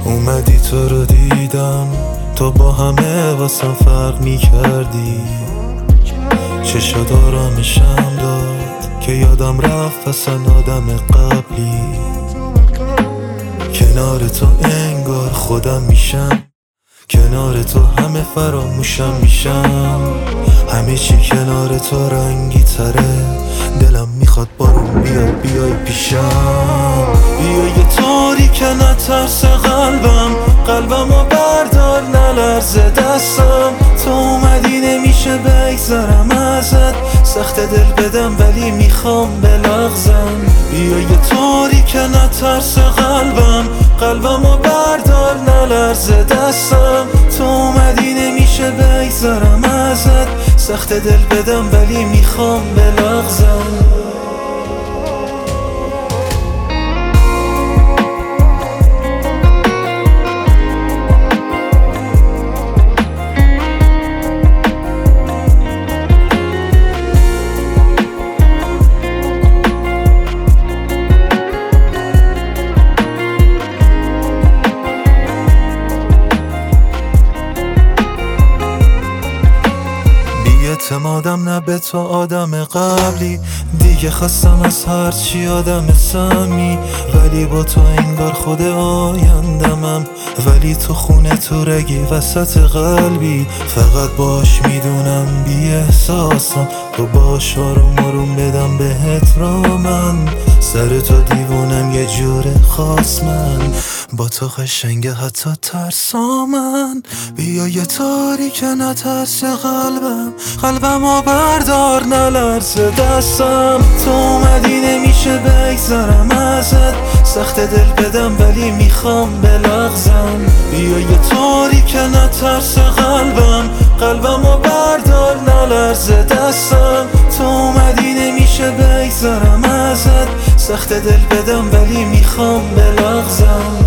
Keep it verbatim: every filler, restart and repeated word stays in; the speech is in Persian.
اومدی تو رو دیدم، تو با همه واسم فرق میکردی. چشات آرامشم داد که یادم رفت اصلا آدم قبلی. کنار تو انگار خودم میشم، کنار تو همه فراموشم میشم. همه چی کنار تو رنگی تره، دلم میخواد بارون بیاد بیای پیشم. بیا یه طوری که نترس قلبم، قلبمو بردار نلرزه دستم. تو اومدی نمیشه بگذرم ازت، سخت دل بدم ولی میخوام بلغزم. بیا یه طوری که نترس قلبم، قلبمو بردار نلرزه دستم. تو اومدی نمیشه بگذرم ازت، سخت دل بدم ولی میخوام بلغزم. اعتمادم نه به تو آدم قبلی، دیگه خواستم از هرچی آدم سمی. ولی با تو انگار خود آیندمم، ولی تو خونه تو رگی وسط قلبی. فقط باش میدونم بی احساسم، تو باش آروم آروم بدم بهت را من. سر تو دیوونم یه جور خاص من، با تو قشنگه حتی ترسا من. بیا یه تاری که نترس قلبم، قلبمو بردار نلرزه دستم. تو اومدی نمیشه بگذرم ازت، سخت دل بدم ولی میخوام بلغزم. بیا یه طوری که نترس قلبم، قلبمو بردار نلرزه دستم. تو اومدی نمیشه بگذرم ازت، سخت دل بدم ولی میخوام بلغزم.